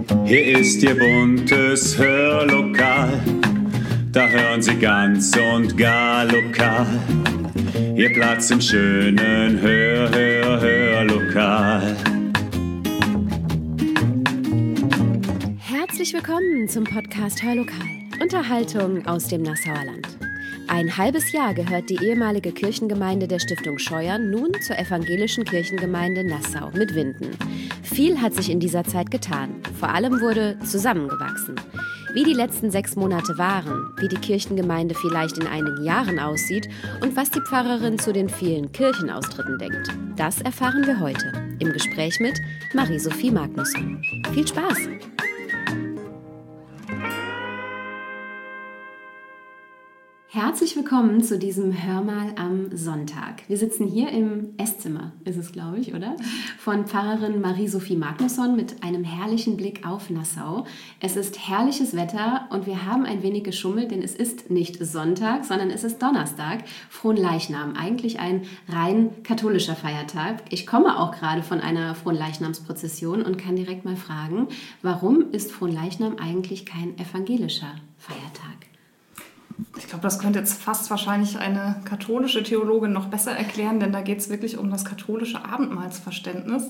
Hier ist Ihr buntes Hörlokal, da hören Sie ganz und gar lokal. Ihr Platz im schönen Hörlokal. Herzlich willkommen zum Podcast Hörlokal. Unterhaltung aus dem Nassauer Land. Ein halbes Jahr gehört die ehemalige Kirchengemeinde der Stiftung Scheuern nun zur evangelischen Kirchengemeinde Nassau mit Winden. Viel hat sich in dieser Zeit getan. Vor allem wurde zusammengewachsen. Wie die letzten 6 Monate waren, wie die Kirchengemeinde vielleicht in einigen Jahren aussieht und was die Pfarrerin zu den vielen Kirchenaustritten denkt, das erfahren wir heute im Gespräch mit Marie-Sophie Magnusson. Viel Spaß! Herzlich willkommen zu diesem Hörmal am Sonntag. Wir sitzen hier im Esszimmer, ist es, glaube ich, oder? Von Pfarrerin Marie-Sophie Magnusson mit einem herrlichen Blick auf Nassau. Es ist herrliches Wetter und wir haben ein wenig geschummelt, denn es ist nicht Sonntag, sondern es ist Donnerstag, Fronleichnam. Eigentlich ein rein katholischer Feiertag. Ich komme auch gerade von einer Fronleichnamsprozession und kann direkt mal fragen, warum ist Fronleichnam eigentlich kein evangelischer Feiertag? Ich glaube, das könnte jetzt fast wahrscheinlich eine katholische Theologin noch besser erklären, denn da geht es wirklich um das katholische Abendmahlsverständnis.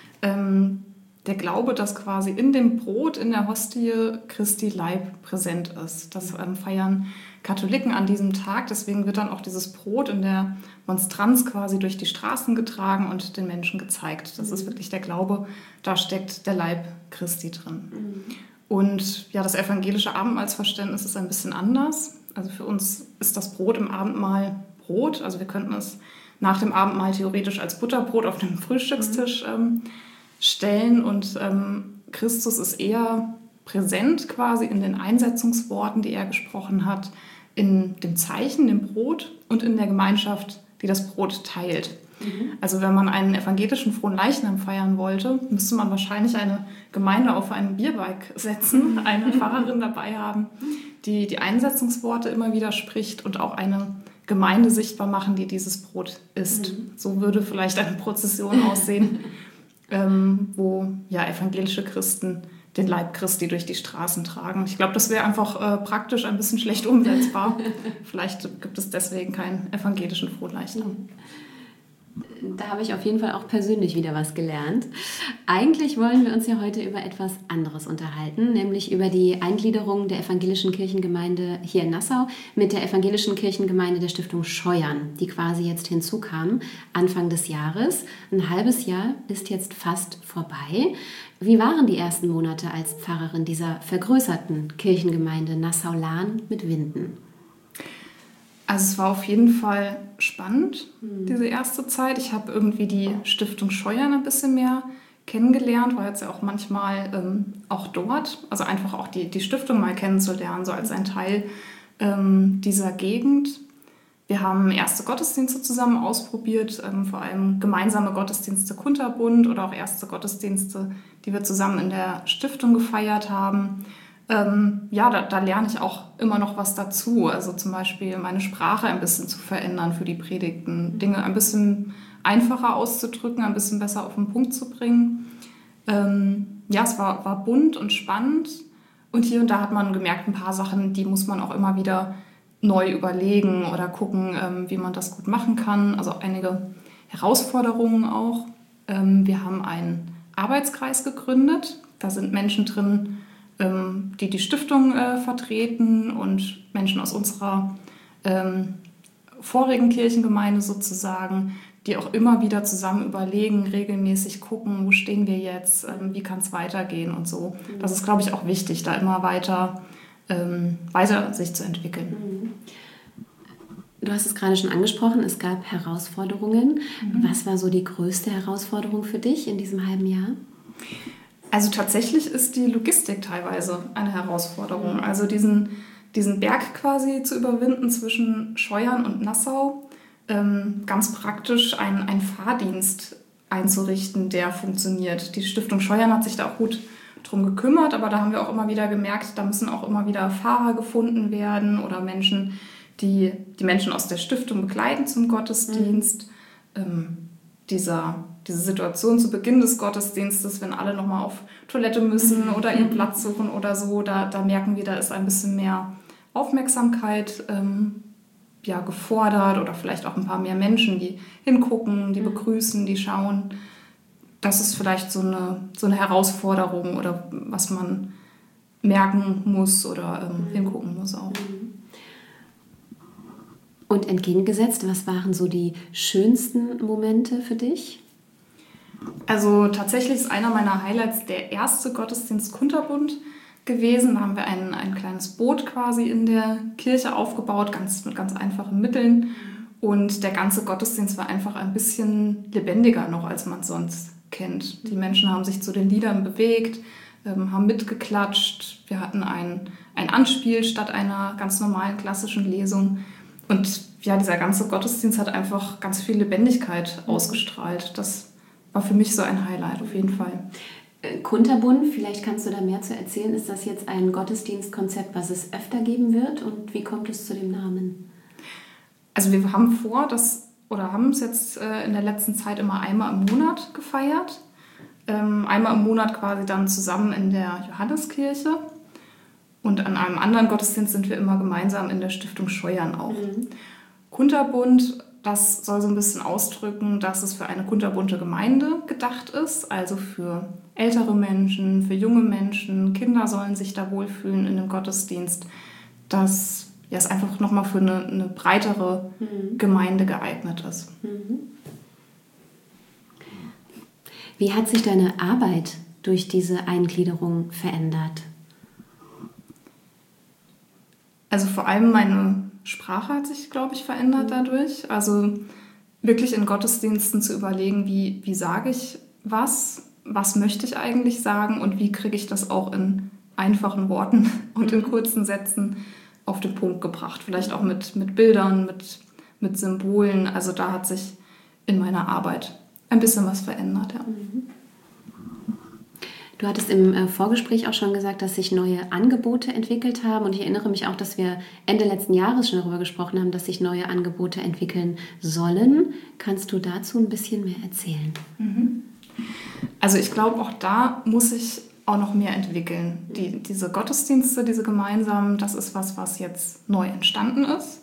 Der Glaube, dass quasi in dem Brot, in der Hostie Christi Leib präsent ist. Das feiern Katholiken an diesem Tag. Deswegen wird dann auch dieses Brot in der Monstranz quasi durch die Straßen getragen und den Menschen gezeigt. Das ist wirklich der Glaube, da steckt der Leib Christi drin. Und ja, das evangelische Abendmahlsverständnis ist ein bisschen anders. Also für uns ist das Brot im Abendmahl Brot. Also wir könnten es nach dem Abendmahl theoretisch als Butterbrot auf dem Frühstückstisch stellen. Und Christus ist eher präsent quasi in den Einsetzungsworten, die er gesprochen hat, in dem Zeichen, dem Brot und in der Gemeinschaft, die das Brot teilt. Also wenn man einen evangelischen Fronleichnam feiern wollte, müsste man wahrscheinlich eine Gemeinde auf einen Bierbike setzen, eine Pfarrerin dabei haben, die die Einsetzungsworte immer wieder spricht und auch eine Gemeinde sichtbar machen, die dieses Brot isst. So würde vielleicht eine Prozession aussehen, wo ja, evangelische Christen den Leib Christi durch die Straßen tragen. Ich glaube, das wäre einfach praktisch ein bisschen schlecht umsetzbar. Vielleicht gibt es deswegen keinen evangelischen Fronleichnam. Da habe ich auf jeden Fall auch persönlich wieder was gelernt. Eigentlich wollen wir uns ja heute über etwas anderes unterhalten, nämlich über die Eingliederung der evangelischen Kirchengemeinde hier in Nassau mit der evangelischen Kirchengemeinde der Stiftung Scheuern, die quasi jetzt hinzukam Anfang des Jahres. Ein halbes Jahr ist jetzt fast vorbei. Wie waren die ersten Monate als Pfarrerin dieser vergrößerten Kirchengemeinde Nassau-Lahn mit Winden? Also es war auf jeden Fall spannend, diese erste Zeit. Ich habe irgendwie die Stiftung Scheuern ein bisschen mehr kennengelernt, war jetzt ja auch manchmal auch dort. Also einfach auch die Stiftung mal kennenzulernen, so als ein Teil dieser Gegend. Wir haben erste Gottesdienste zusammen ausprobiert, vor allem gemeinsame Gottesdienste Kunterbund oder auch erste Gottesdienste, die wir zusammen in der Stiftung gefeiert haben. Da lerne ich auch immer noch was dazu. Also zum Beispiel meine Sprache ein bisschen zu verändern für die Predigten, Dinge ein bisschen einfacher auszudrücken, ein bisschen besser auf den Punkt zu bringen. Es war bunt und spannend und hier und da hat man gemerkt, ein paar Sachen, die muss man auch immer wieder neu überlegen oder gucken, wie man das gut machen kann. Also einige Herausforderungen auch. Wir haben einen Arbeitskreis gegründet. Da sind Menschen drin, die Stiftung vertreten und Menschen aus unserer vorigen Kirchengemeinde sozusagen, die auch immer wieder zusammen überlegen, regelmäßig gucken, wo stehen wir jetzt, wie kann es weitergehen und so. Das ist, glaube ich, auch wichtig, da immer weiter sich zu entwickeln. Du hast es gerade schon angesprochen, es gab Herausforderungen. Was war so die größte Herausforderung für dich in diesem halben Jahr? Also tatsächlich ist die Logistik teilweise eine Herausforderung. Also diesen Berg quasi zu überwinden zwischen Scheuern und Nassau, ganz praktisch einen Fahrdienst einzurichten, der funktioniert. Die Stiftung Scheuern hat sich da auch gut drum gekümmert, aber da haben wir auch immer wieder gemerkt, da müssen auch immer wieder Fahrer gefunden werden oder Menschen, die Menschen aus der Stiftung begleiten zum Gottesdienst. diese Situation zu Beginn des Gottesdienstes, wenn alle nochmal auf Toilette müssen oder ihren Platz suchen oder so, da merken wir, da ist ein bisschen mehr Aufmerksamkeit gefordert oder vielleicht auch ein paar mehr Menschen, die hingucken, die begrüßen, die schauen. Das ist vielleicht so eine Herausforderung oder was man merken muss oder hingucken muss auch. Und entgegengesetzt, was waren so die schönsten Momente für dich? Also tatsächlich ist einer meiner Highlights der erste Gottesdienst Kunterbund gewesen. Da haben wir ein kleines Boot quasi in der Kirche aufgebaut, mit ganz einfachen Mitteln. Und der ganze Gottesdienst war einfach ein bisschen lebendiger noch, als man es sonst kennt. Die Menschen haben sich zu den Liedern bewegt, haben mitgeklatscht. Wir hatten ein Anspiel statt einer ganz normalen klassischen Lesung. Und ja, dieser ganze Gottesdienst hat einfach ganz viel Lebendigkeit ausgestrahlt. Das war für mich so ein Highlight auf jeden Fall. Kunterbund, vielleicht kannst du da mehr zu erzählen. Ist das jetzt ein Gottesdienstkonzept, was es öfter geben wird? Und wie kommt es zu dem Namen? Also wir haben haben es jetzt in der letzten Zeit immer einmal im Monat gefeiert. Einmal im Monat quasi dann zusammen in der Johanneskirche. Und an einem anderen Gottesdienst sind wir immer gemeinsam in der Stiftung Scheuern auch. Kunterbund, das soll so ein bisschen ausdrücken, dass es für eine kunterbunte Gemeinde gedacht ist, also für ältere Menschen, für junge Menschen, Kinder sollen sich da wohlfühlen in dem Gottesdienst, dass es einfach nochmal für eine breitere Gemeinde geeignet ist. Wie hat sich deine Arbeit durch diese Eingliederung verändert? Also vor allem meine Sprache hat sich, glaube ich, verändert dadurch. Also wirklich in Gottesdiensten zu überlegen, wie sage ich was möchte ich eigentlich sagen und wie kriege ich das auch in einfachen Worten und in kurzen Sätzen auf den Punkt gebracht. Vielleicht auch mit Bildern, mit Symbolen. Also da hat sich in meiner Arbeit ein bisschen was verändert, ja. Du hattest im Vorgespräch auch schon gesagt, dass sich neue Angebote entwickelt haben. Und ich erinnere mich auch, dass wir Ende letzten Jahres schon darüber gesprochen haben, dass sich neue Angebote entwickeln sollen. Kannst du dazu ein bisschen mehr erzählen? Also ich glaube, auch da muss sich auch noch mehr entwickeln. Diese Gottesdienste, diese gemeinsamen, das ist was jetzt neu entstanden ist.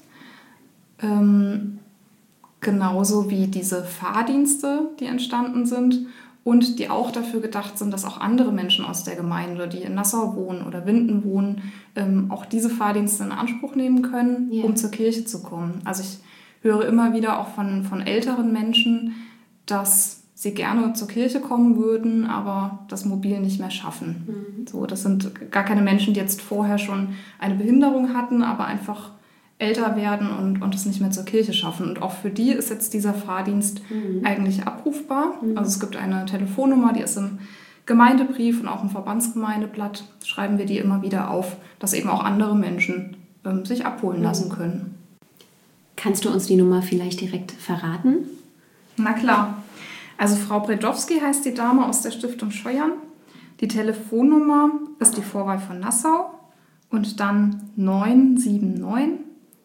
Genauso wie diese Fahrdienste, die entstanden sind. Und die auch dafür gedacht sind, dass auch andere Menschen aus der Gemeinde, die in Nassau wohnen oder Winden wohnen, auch diese Fahrdienste in Anspruch nehmen können, um zur Kirche zu kommen. Also ich höre immer wieder auch von älteren Menschen, dass sie gerne zur Kirche kommen würden, aber das Mobil nicht mehr schaffen. So, das sind gar keine Menschen, die jetzt vorher schon eine Behinderung hatten, aber einfach älter werden und es nicht mehr zur Kirche schaffen. Und auch für die ist jetzt dieser Fahrdienst eigentlich abrufbar. Also es gibt eine Telefonnummer, die ist im Gemeindebrief und auch im Verbandsgemeindeblatt, schreiben wir die immer wieder auf, dass eben auch andere Menschen sich abholen lassen können. Kannst du uns die Nummer vielleicht direkt verraten? Na klar. Also Frau Bredowski heißt die Dame aus der Stiftung Scheuern. Die Telefonnummer ist die Vorwahl von Nassau und dann 979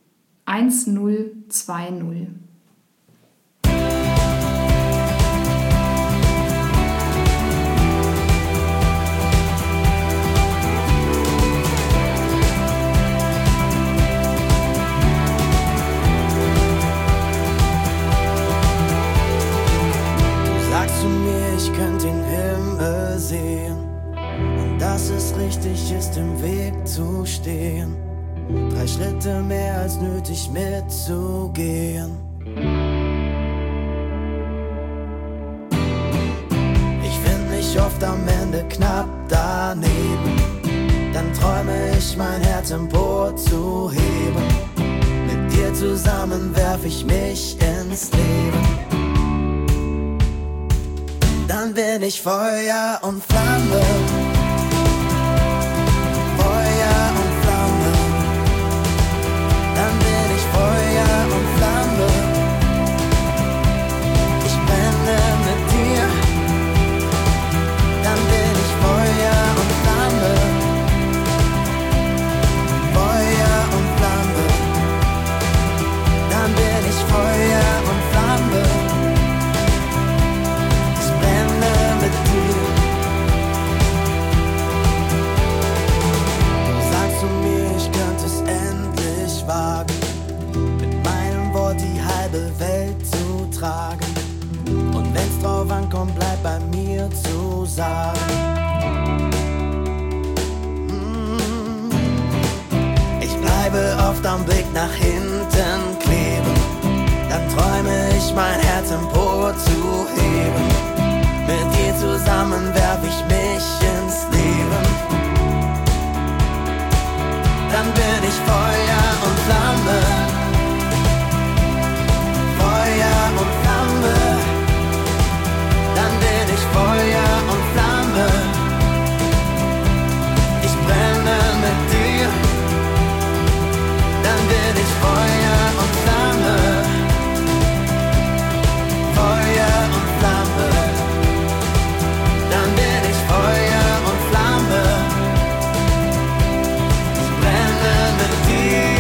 1020. Du sagst zu mir, ich könnte den Himmel sehen und dass es richtig ist, im Weg zu stehen. 3 Schritte mehr als nötig mitzugehen. Ich find mich oft am Ende knapp daneben. Dann träume ich, mein Herz empor zu heben. Mit dir zusammen werf ich mich ins Leben. Dann bin ich Feuer und Flamme. Dann bin ich Feuer und Flamme. Ich brenne mit dir. Dann bin ich Feuer und Flamme. Feuer und Flamme. Dann bin ich Feuer und Flamme. sagen. Ich bleibe oft am Blick nach hinten kleben, dann träume ich mein Herz empor zu heben. Mit dir zusammen werf ich mich ins Leben. Dann bin ich Feuer und Flamme. Feuer und Flamme. Dann bin ich Feuer und Flamme. Ich brenne mit dir. Dann bin ich Feuer und Flamme. Feuer und Flamme. Dann bin ich Feuer und Flamme. Ich brenne mit dir.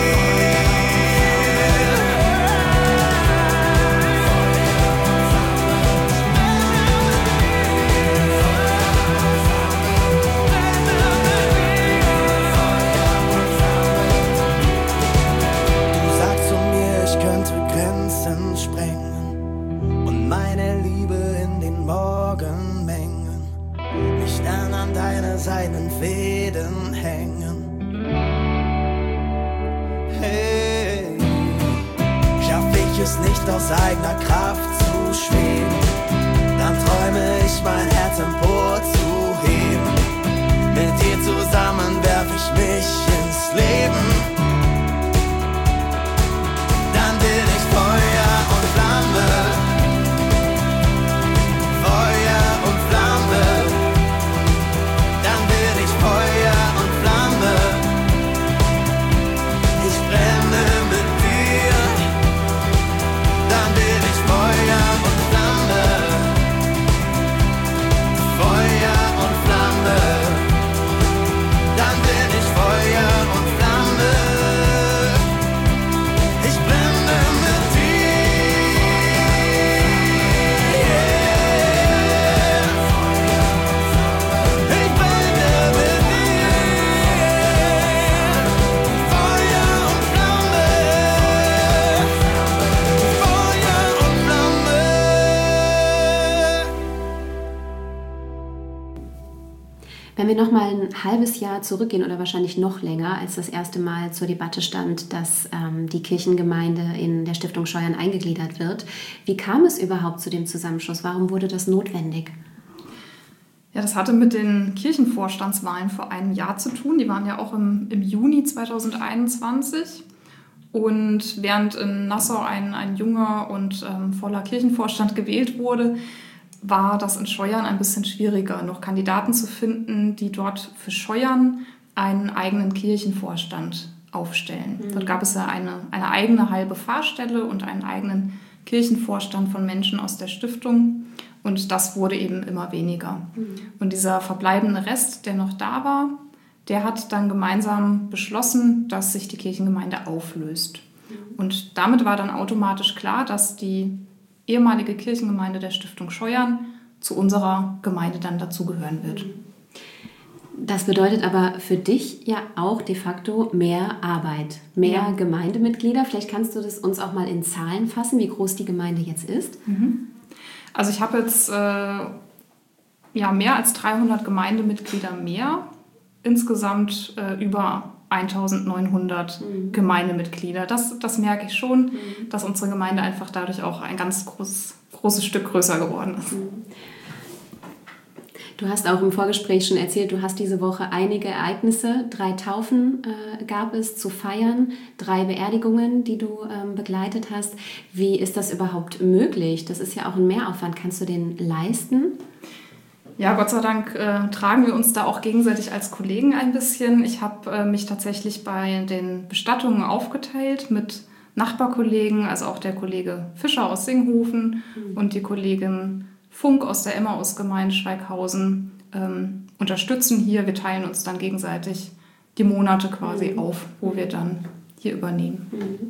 Du sagst zu mir, ich könnte Grenzen sprengen und meine Liebe in den Morgen mengen, mich dann an deine seidenen Fäden hängen. Hey, schaff ich es nicht aus eigener Kraft zu schweben, dann träume ich mein Herz empor zu heben. Mit dir zusammen werf ich mich ins Leben. Dann bin ich Feuer und Flamme. Feuer und Flamme. Dann bin ich Feuer und Flamme. Ich brenne mit dir. Dann bin ich Feuer und Flamme. Feuer und Flamme. Dann bin ich Feuer und Flamme. Ich brenne mit dir. Ich brenne mit dir. Feuer und Flamme. Feuer und Flamme. Wenn wir noch mal ein halbes Jahr zurückgehen oder wahrscheinlich noch länger, als das erste Mal zur Debatte stand, dass die Kirchengemeinde in der Stiftung Scheuern eingegliedert wird, wie kam es überhaupt zu dem Zusammenschluss? Warum wurde das notwendig? Ja, das hatte mit den Kirchenvorstandswahlen vor einem Jahr zu tun. Die waren ja auch im Juni 2021. Und während in Nassau ein junger und voller Kirchenvorstand gewählt wurde, war das in Scheuern ein bisschen schwieriger, noch Kandidaten zu finden, die dort für Scheuern einen eigenen Kirchenvorstand aufstellen. Dort gab es ja eine eigene halbe Pfarrstelle und einen eigenen Kirchenvorstand von Menschen aus der Stiftung. Und das wurde eben immer weniger. Und dieser verbleibende Rest, der noch da war, der hat dann gemeinsam beschlossen, dass sich die Kirchengemeinde auflöst. Und damit war dann automatisch klar, dass die ehemalige Kirchengemeinde der Stiftung Scheuern zu unserer Gemeinde dann dazugehören wird. Das bedeutet aber für dich ja auch de facto mehr Arbeit, mehr Gemeindemitglieder. Vielleicht kannst du das uns auch mal in Zahlen fassen, wie groß die Gemeinde jetzt ist. Also ich habe jetzt mehr als 300 Gemeindemitglieder mehr. Insgesamt über 1900 Gemeindemitglieder. Das merke ich schon, dass unsere Gemeinde einfach dadurch auch ein ganz großes Stück größer geworden ist. Du hast auch im Vorgespräch schon erzählt, du hast diese Woche einige Ereignisse. 3 Taufen gab es zu feiern, 3 Beerdigungen, die du begleitet hast. Wie ist das überhaupt möglich? Das ist ja auch ein Mehraufwand. Kannst du den leisten? Ja, Gott sei Dank tragen wir uns da auch gegenseitig als Kollegen ein bisschen. Ich habe mich tatsächlich bei den Bestattungen aufgeteilt mit Nachbarkollegen, also auch der Kollege Fischer aus Singhofen und die Kollegin Funk aus der Emmaus-Gemeinde Schweighausen unterstützen hier. Wir teilen uns dann gegenseitig die Monate quasi auf, wo wir dann hier übernehmen.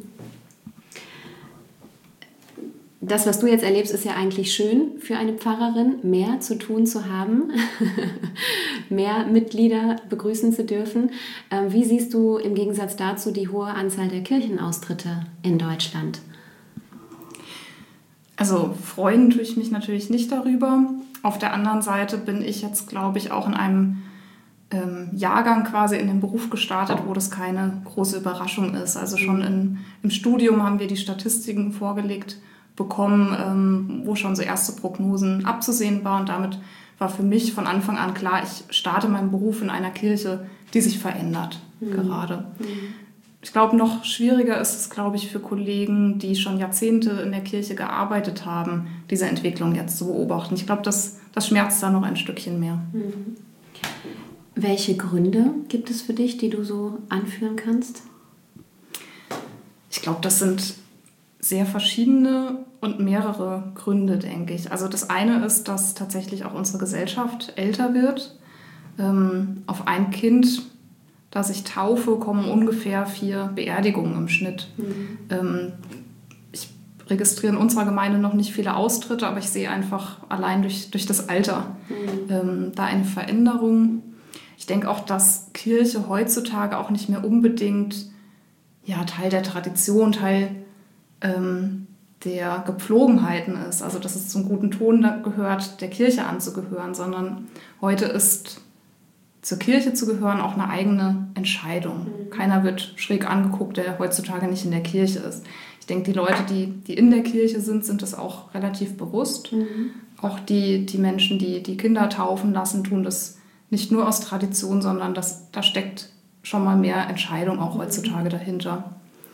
Das, was du jetzt erlebst, ist ja eigentlich schön für eine Pfarrerin, mehr zu tun zu haben, mehr Mitglieder begrüßen zu dürfen. Wie siehst du im Gegensatz dazu die hohe Anzahl der Kirchenaustritte in Deutschland? Also freuen tue ich mich natürlich nicht darüber. Auf der anderen Seite bin ich jetzt, glaube ich, auch in einem Jahrgang quasi in den Beruf gestartet, wo das keine große Überraschung ist. Also schon im Studium haben wir die Statistiken vorgelegt bekommen, wo schon so erste Prognosen abzusehen waren. Und damit war für mich von Anfang an klar, ich starte meinen Beruf in einer Kirche, die sich verändert gerade. Ich glaube, noch schwieriger ist es, glaube ich, für Kollegen, die schon Jahrzehnte in der Kirche gearbeitet haben, diese Entwicklung jetzt zu beobachten. Ich glaube, das schmerzt da noch ein Stückchen mehr. Welche Gründe gibt es für dich, die du so anführen kannst? Ich glaube, das sind sehr verschiedene und mehrere Gründe, denke ich. Also das eine ist, dass tatsächlich auch unsere Gesellschaft älter wird. Auf ein Kind, das ich taufe, kommen ungefähr 4 Beerdigungen im Schnitt. Ich registriere in unserer Gemeinde noch nicht viele Austritte, aber ich sehe einfach allein durch das Alter da eine Veränderung. Ich denke auch, dass Kirche heutzutage auch nicht mehr unbedingt Teil der Tradition, Teil der Gepflogenheiten ist. Also dass es zum guten Ton gehört, der Kirche anzugehören, sondern heute ist zur Kirche zu gehören auch eine eigene Entscheidung. Keiner wird schräg angeguckt, der heutzutage nicht in der Kirche ist. Ich denke, die Leute, die in der Kirche sind das auch relativ bewusst. Auch die Menschen, die Kinder taufen lassen, tun das nicht nur aus Tradition, sondern da steckt schon mal mehr Entscheidung auch heutzutage dahinter.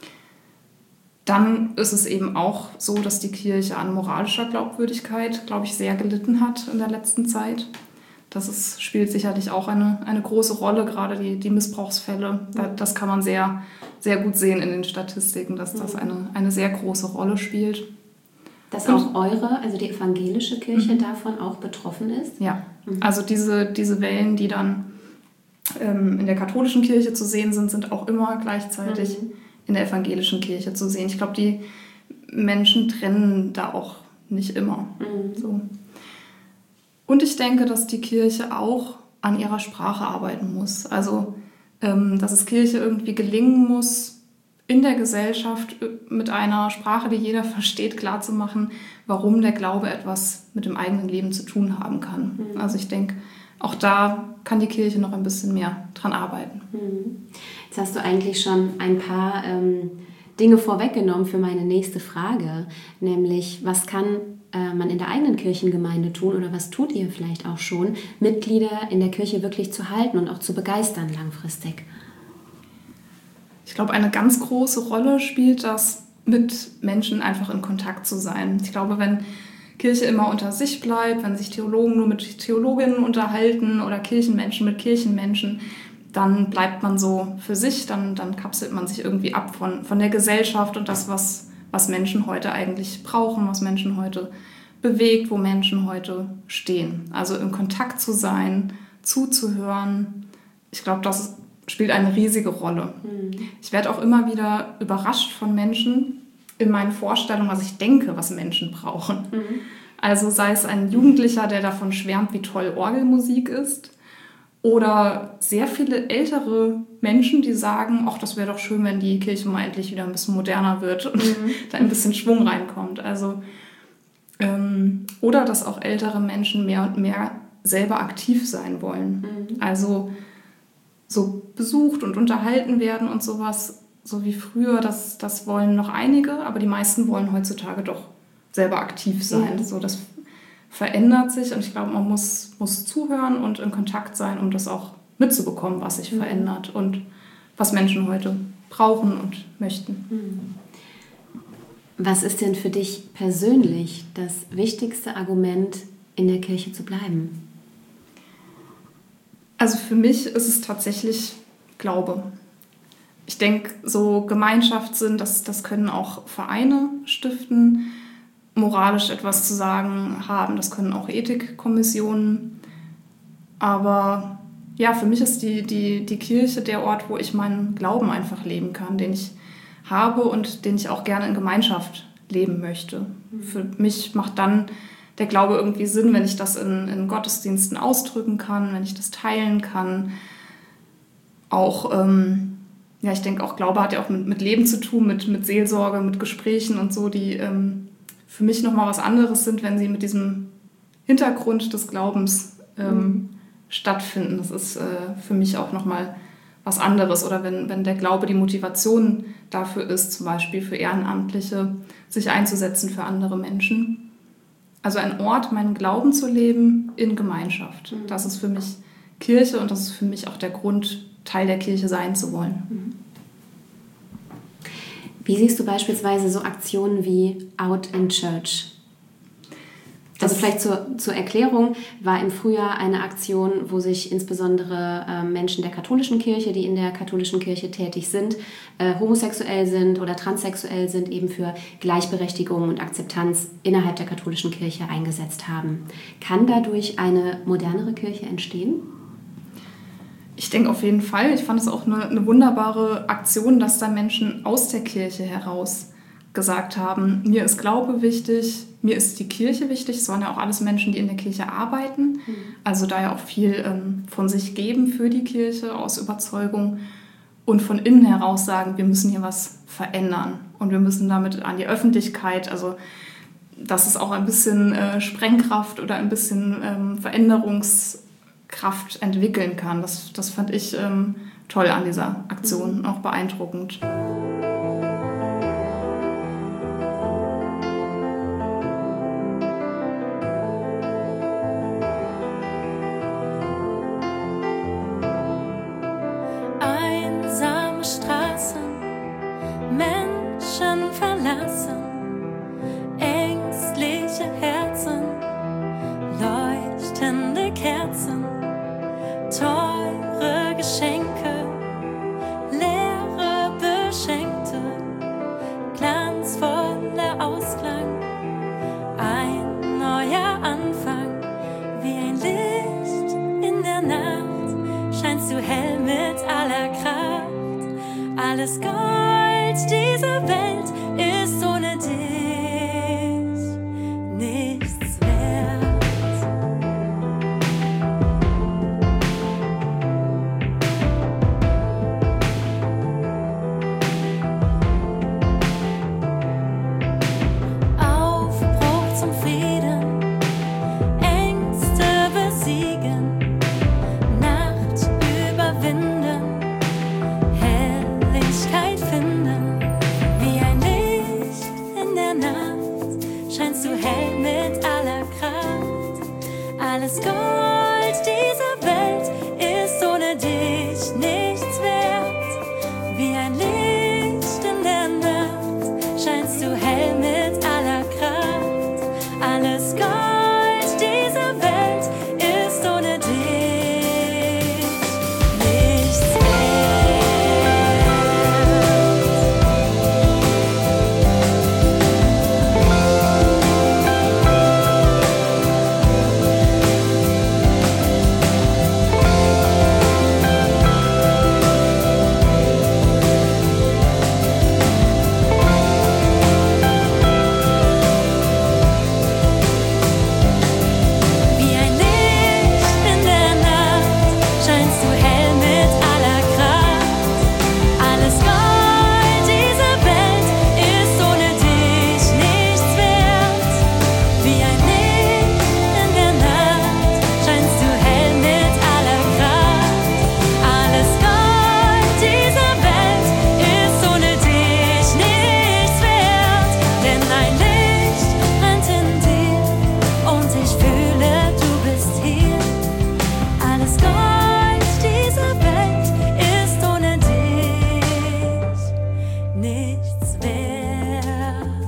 Dann ist es eben auch so, dass die Kirche an moralischer Glaubwürdigkeit, glaube ich, sehr gelitten hat in der letzten Zeit. Das spielt sicherlich auch eine große Rolle, gerade die Missbrauchsfälle. Das kann man sehr, sehr gut sehen in den Statistiken, dass das eine sehr große Rolle spielt. Dass auch also die evangelische Kirche davon auch betroffen ist? Ja, also diese Wellen, die dann in der katholischen Kirche zu sehen sind auch immer gleichzeitig in der evangelischen Kirche zu sehen. Ich glaube, die Menschen trennen da auch nicht immer. So. Und ich denke, dass die Kirche auch an ihrer Sprache arbeiten muss. Also, dass es Kirche irgendwie gelingen muss, in der Gesellschaft mit einer Sprache, die jeder versteht, klarzumachen, warum der Glaube etwas mit dem eigenen Leben zu tun haben kann. Also ich denke, auch da kann die Kirche noch ein bisschen mehr dran arbeiten. Jetzt hast du eigentlich schon ein paar Dinge vorweggenommen für meine nächste Frage, nämlich was kann man in der eigenen Kirchengemeinde tun oder was tut ihr vielleicht auch schon, Mitglieder in der Kirche wirklich zu halten und auch zu begeistern langfristig? Ich glaube, eine ganz große Rolle spielt das, mit Menschen einfach in Kontakt zu sein. Ich glaube, wenn Kirche immer unter sich bleibt, wenn sich Theologen nur mit Theologinnen unterhalten oder Kirchenmenschen mit Kirchenmenschen, dann bleibt man so für sich, dann kapselt man sich irgendwie ab von der Gesellschaft und das, was Menschen heute eigentlich brauchen, was Menschen heute bewegt, wo Menschen heute stehen. Also im Kontakt zu sein, zuzuhören, ich glaube, das spielt eine riesige Rolle. Ich werde auch immer wieder überrascht von Menschen in meinen Vorstellungen, was ich denke, was Menschen brauchen. Also sei es ein Jugendlicher, der davon schwärmt, wie toll Orgelmusik ist, oder sehr viele ältere Menschen, die sagen, ach, das wäre doch schön, wenn die Kirche mal endlich wieder ein bisschen moderner wird und da ein bisschen Schwung reinkommt. Also, oder dass auch ältere Menschen mehr und mehr selber aktiv sein wollen. Also so besucht und unterhalten werden und sowas, so wie früher, das wollen noch einige, aber die meisten wollen heutzutage doch selber aktiv sein. So, das verändert sich und ich glaube, man muss zuhören und in Kontakt sein, um das auch mitzubekommen, was sich verändert und was Menschen heute brauchen und möchten. Was ist denn für dich persönlich das wichtigste Argument, in der Kirche zu bleiben? Also für mich ist es tatsächlich Glaube. Ich denke, so Gemeinschaftssinn, das können auch Vereine stiften, moralisch etwas zu sagen haben, das können auch Ethikkommissionen. Aber ja, für mich ist die Kirche der Ort, wo ich meinen Glauben einfach leben kann, den ich habe und den ich auch gerne in Gemeinschaft leben möchte. Für mich macht dann der Glaube irgendwie Sinn, wenn ich das in Gottesdiensten ausdrücken kann, wenn ich das teilen kann. Auch, ich denke auch, Glaube hat ja auch mit Leben zu tun, mit Seelsorge, mit Gesprächen und so, die für mich nochmal was anderes sind, wenn sie mit diesem Hintergrund des Glaubens stattfinden. Das ist für mich auch nochmal was anderes. Oder wenn der Glaube die Motivation dafür ist, zum Beispiel für Ehrenamtliche, sich einzusetzen für andere Menschen. Also ein Ort, meinen Glauben zu leben in Gemeinschaft. Das ist für mich Kirche und das ist für mich auch der Grund, Teil der Kirche sein zu wollen. Wie siehst du beispielsweise so Aktionen wie Out in Church? Also vielleicht zur Erklärung, war im Frühjahr eine Aktion, wo sich insbesondere Menschen der katholischen Kirche, die in der katholischen Kirche tätig sind, homosexuell sind oder transsexuell sind, eben für Gleichberechtigung und Akzeptanz innerhalb der katholischen Kirche eingesetzt haben. Kann dadurch eine modernere Kirche entstehen? Ich denke auf jeden Fall. Ich fand es auch eine wunderbare Aktion, dass da Menschen aus der Kirche heraus gesagt haben, mir ist Glaube wichtig, mir ist die Kirche wichtig. Es waren ja auch alles Menschen, die in der Kirche arbeiten, also da ja auch viel von sich geben für die Kirche aus Überzeugung und von innen heraus sagen, wir müssen hier was verändern und wir müssen damit an die Öffentlichkeit, also dass es auch ein bisschen Sprengkraft oder ein bisschen Veränderungskraft entwickeln kann. Das fand ich toll an dieser Aktion, auch beeindruckend. Alles Gold dieser Welt ist ohne dich nichts wert. Aufbruch zum Frieden, Ängste besiegen, Nacht überwinden, Helligkeit finden. Wie ein Licht in der Nacht scheinst du hell mit aller Kraft. Alles Gold dieser Welt ist ohne dich nichts wert. Wie ein Licht in der Nacht scheinst du hell mit aller Kraft. Alles Gold dieser Welt ist ohne dich nichts wert. Wie ein Licht in der Nacht scheinst du hell mit aller Kraft. Alles Gold dieser Welt ist ohne dich nichts wert. Wie ein Licht in der Nacht scheinst du hell mit aller Kraft. Alles Gold dieser Welt ist ohne dich nichts wert. Denn ein Licht brennt in dir und ich fühle, du bist hier. Alles Gold dieser Welt ist ohne dich nichts wert.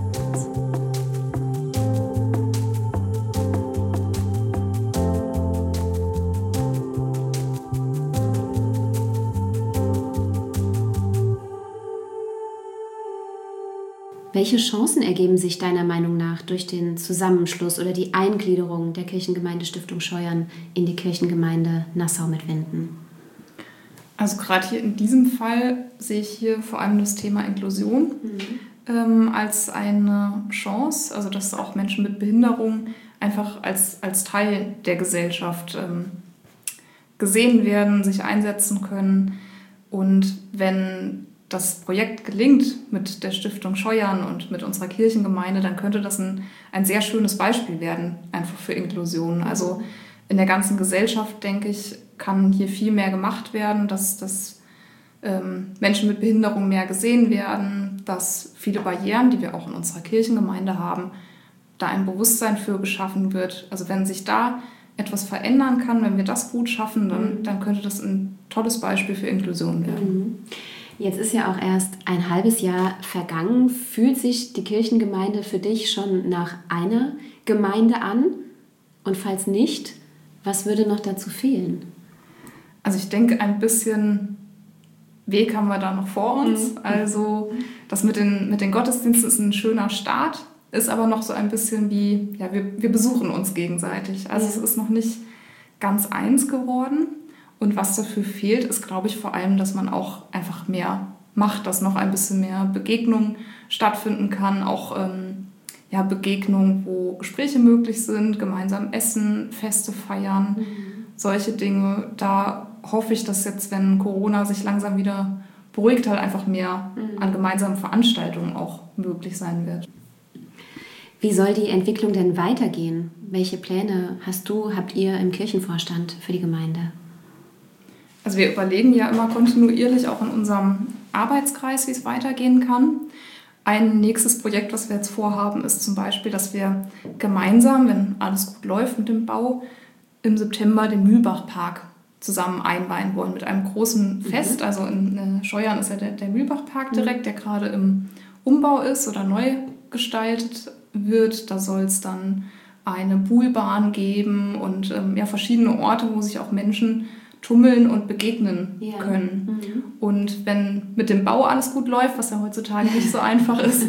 Welche Chancen ergeben sich deiner Meinung nach durch den Zusammenschluss oder die Eingliederung der Kirchengemeindestiftung Scheuern in die Kirchengemeinde Nassau mit Winden? Also gerade hier in diesem Fall sehe ich hier vor allem das Thema Inklusion als eine Chance, also dass auch Menschen mit Behinderung einfach als Teil der Gesellschaft gesehen werden, sich einsetzen können. Und wenn das Projekt gelingt mit der Stiftung Scheuern und mit unserer Kirchengemeinde, dann könnte das ein sehr schönes Beispiel werden, einfach für Inklusion. Also in der ganzen Gesellschaft, denke ich, kann hier viel mehr gemacht werden, dass Menschen mit Behinderung mehr gesehen werden, dass viele Barrieren, die wir auch in unserer Kirchengemeinde haben, da ein Bewusstsein für geschaffen wird. Also wenn sich da etwas verändern kann, wenn wir das gut schaffen, dann könnte das ein tolles Beispiel für Inklusion werden. Jetzt ist ja auch erst ein halbes Jahr vergangen. Fühlt sich die Kirchengemeinde für dich schon nach einer Gemeinde an? Und falls nicht, was würde noch dazu fehlen? Also ich denke, ein bisschen Weg haben wir da noch vor uns. Also das mit den Gottesdiensten ist ein schöner Start, ist aber noch so ein bisschen wie, ja, wir besuchen uns gegenseitig. Also es ist noch nicht ganz eins geworden. Und was dafür fehlt, ist, glaube ich, vor allem, dass man auch einfach mehr macht, dass noch ein bisschen mehr Begegnung stattfinden kann, auch Begegnungen, wo Gespräche möglich sind, gemeinsam essen, Feste feiern, solche Dinge. Da hoffe ich, dass jetzt, wenn Corona sich langsam wieder beruhigt, halt einfach mehr an gemeinsamen Veranstaltungen auch möglich sein wird. Wie soll die Entwicklung denn weitergehen? Welche Pläne habt ihr im Kirchenvorstand für die Gemeinde? Also wir überlegen ja immer kontinuierlich auch in unserem Arbeitskreis, wie es weitergehen kann. Ein nächstes Projekt, was wir jetzt vorhaben, ist zum Beispiel, dass wir gemeinsam, wenn alles gut läuft mit dem Bau, im September den Mühlbachpark zusammen einweihen wollen mit einem großen Fest. Also in Scheuern ist ja der Mühlbachpark direkt, der gerade im Umbau ist oder neu gestaltet wird. Da soll es dann eine Buhlbahn geben und verschiedene Orte, wo sich auch Menschen tummeln und begegnen können. Und wenn mit dem Bau alles gut läuft, was ja heutzutage nicht so einfach ist,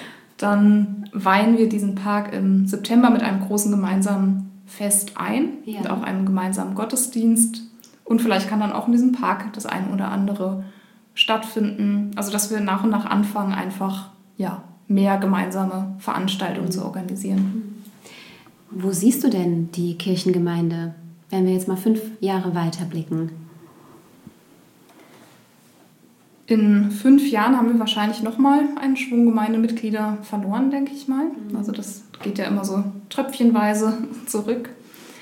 dann weihen wir diesen Park im September mit einem großen gemeinsamen Fest ein, mit auch einem gemeinsamen Gottesdienst. Und vielleicht kann dann auch in diesem Park das eine oder andere stattfinden. Also dass wir nach und nach anfangen, einfach mehr gemeinsame Veranstaltungen zu organisieren. Wo siehst du denn die Kirchengemeinde, wenn wir jetzt mal 5 Jahre weiterblicken? In 5 Jahren haben wir wahrscheinlich nochmal einen Schwung Gemeindemitglieder verloren, denke ich mal. Also das geht ja immer so tröpfchenweise zurück.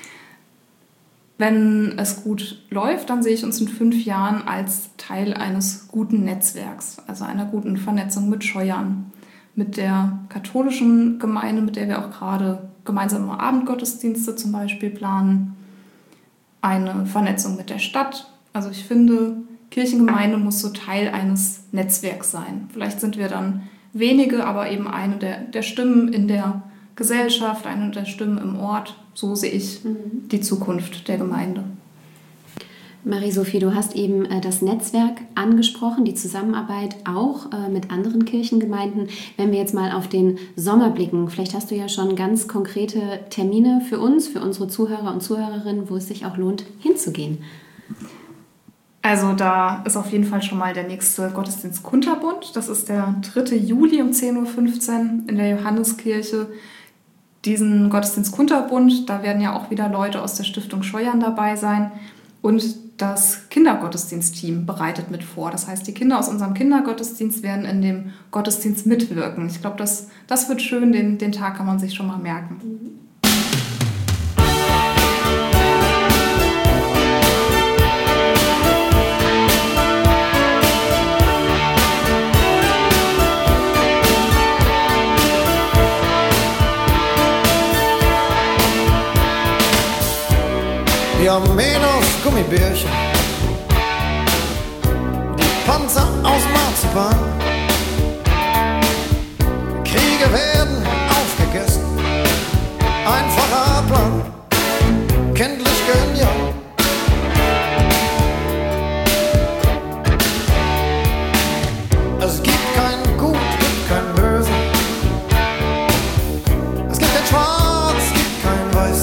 Wenn es gut läuft, dann sehe ich uns in 5 Jahren als Teil eines guten Netzwerks, also einer guten Vernetzung mit Scheuern, mit der katholischen Gemeinde, mit der wir auch gerade gemeinsame Abendgottesdienste zum Beispiel planen, eine Vernetzung mit der Stadt. Also ich finde, Kirchengemeinde muss so Teil eines Netzwerks sein. Vielleicht sind wir dann wenige, aber eben eine der Stimmen in der Gesellschaft, eine der Stimmen im Ort. So sehe ich die Zukunft der Gemeinde. Marie-Sophie, du hast eben das Netzwerk angesprochen, die Zusammenarbeit auch mit anderen Kirchengemeinden. Wenn wir jetzt mal auf den Sommer blicken, vielleicht hast du ja schon ganz konkrete Termine für uns, für unsere Zuhörer und Zuhörerinnen, wo es sich auch lohnt, hinzugehen. Also da ist auf jeden Fall schon mal der nächste Gottesdienst Kunterbund. Das ist der 3. Juli um 10.15 Uhr in der Johanneskirche. Diesen Gottesdienst Kunterbund, da werden ja auch wieder Leute aus der Stiftung Scheuern dabei sein. Und das Kindergottesdienstteam bereitet mit vor. Das heißt, die Kinder aus unserem Kindergottesdienst werden in dem Gottesdienst mitwirken. Ich glaube, das wird schön, den Tag kann man sich schon mal merken. Die Armeen aus Gummibärchen, die Panzer aus Marzipan. Kriege werden aufgegessen, einfacher Plan, kenntlich genial. Es gibt kein Gut, gibt kein Böse. Es gibt kein Schwarz, es gibt kein Weiß.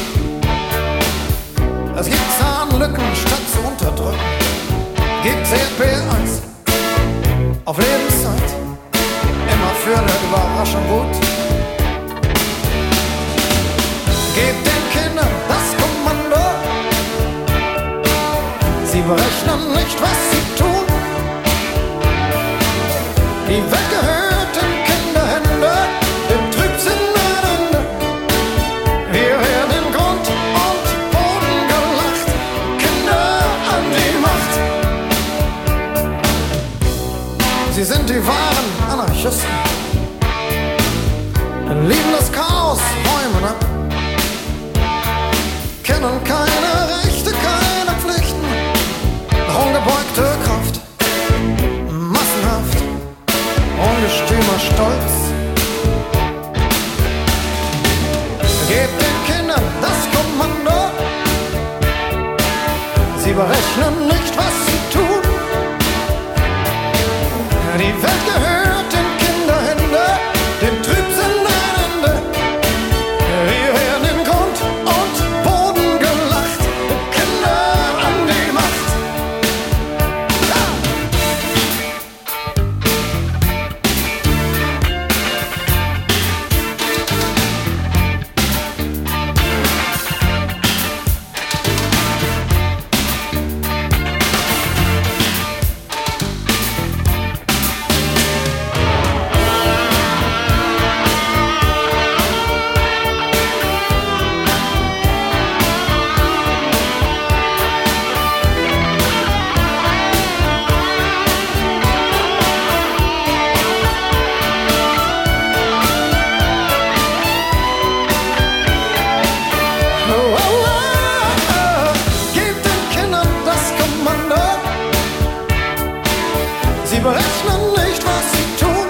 Es gibt Zahnlücken statt zu unterdrücken. Gibt CP1 auf Lebenszeit. Immer für eine Überraschung gut. Gebt den Kindern das Kommando. Sie berechnen nicht, was sie tun. Die Welt gehört in Kinderhände, dem Trübsinn ein Ende. Wir werden in Grund und Boden gelacht, Kinder an die Macht. Sie sind die wahren Anarchisten, lieben das Chaos, räumen ab, kennen keine Rechte, keine Pflichten, ungebeugte Kraft, massenhaft, ungestümer Stolz. Gebt den Kindern das Kommando, sie berechnen nicht, was sie tun. Die Welt gehört in Kinderhände, dem Trübsinn ein Ende. Wir werden in Grund und Boden gelacht, Kinder an die Macht. Ja. Gebt den Kindern das Kommando, sie berechnen nicht, was sie tun.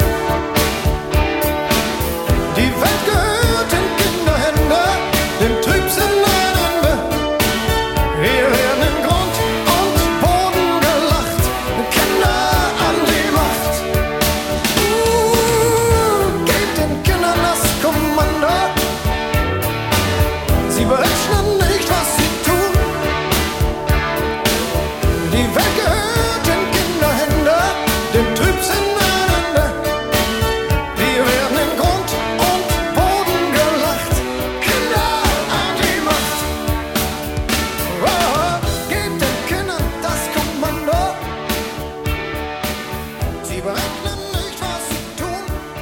Die Welt gehört in Kinderhände, dem Trübsinn ein Ende. Wir werden in Grund und Boden gelacht, Kinder an die Macht. Gebt den Kindern das Kommando, sie berechnen nicht, was sie tun. Die Welt gehört in Kinderhände, dem Trübsinn ein Ende. Wir werden in Grund und Boden gelacht, Kinder an die Macht. Gebt den Kindern das Kommando, sie berechnen nicht, was sie tun.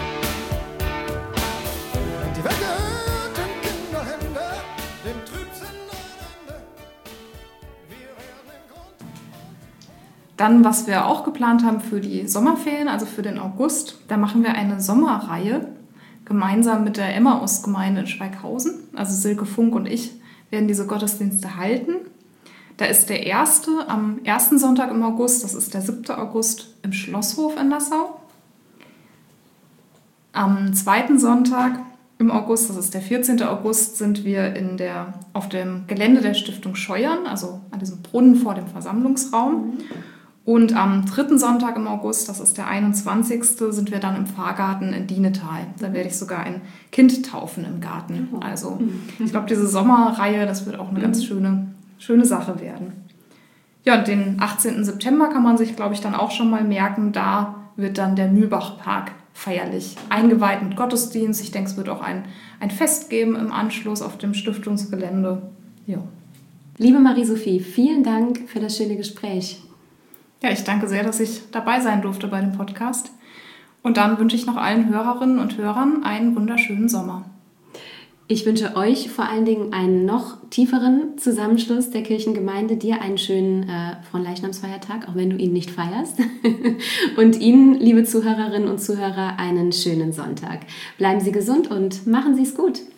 Die Welt gehört in Kinderhände, dem Trübsinn ein Ende. Wir werden in Grund. Dann, was wir auch geplant haben für die Sommerferien, also für den August, da machen wir eine Sommerreihe gemeinsam mit der Emmaus-Gemeinde in Schweighausen. Also Silke Funk und ich werden diese Gottesdienste halten. Da ist der erste am ersten Sonntag im August, das ist der 7. August, im Schlosshof in Nassau. Am zweiten Sonntag im August, das ist der 14. August, sind wir auf dem Gelände der Stiftung Scheuern, also an diesem Brunnen vor dem Versammlungsraum. Und am 3. Sonntag im August, das ist der 21., sind wir dann im Pfarrgarten in Dienetal. Da werde ich sogar ein Kind taufen im Garten. Also ich glaube, diese Sommerreihe, das wird auch eine ganz schöne Sache werden. Ja, und den 18. September kann man sich, glaube ich, dann auch schon mal merken. Da wird dann der Mühlbachpark feierlich eingeweiht mit Gottesdienst. Ich denke, es wird auch ein Fest geben im Anschluss auf dem Stiftungsgelände. Ja. Liebe Marie-Sophie, vielen Dank für das schöne Gespräch. Ja, ich danke sehr, dass ich dabei sein durfte bei dem Podcast. Und dann wünsche ich noch allen Hörerinnen und Hörern einen wunderschönen Sommer. Ich wünsche euch vor allen Dingen einen noch tieferen Zusammenschluss der Kirchengemeinde, dir einen schönen Fronleichnamsfeiertag, auch wenn du ihn nicht feierst. Und Ihnen, liebe Zuhörerinnen und Zuhörer, einen schönen Sonntag. Bleiben Sie gesund und machen Sie es gut.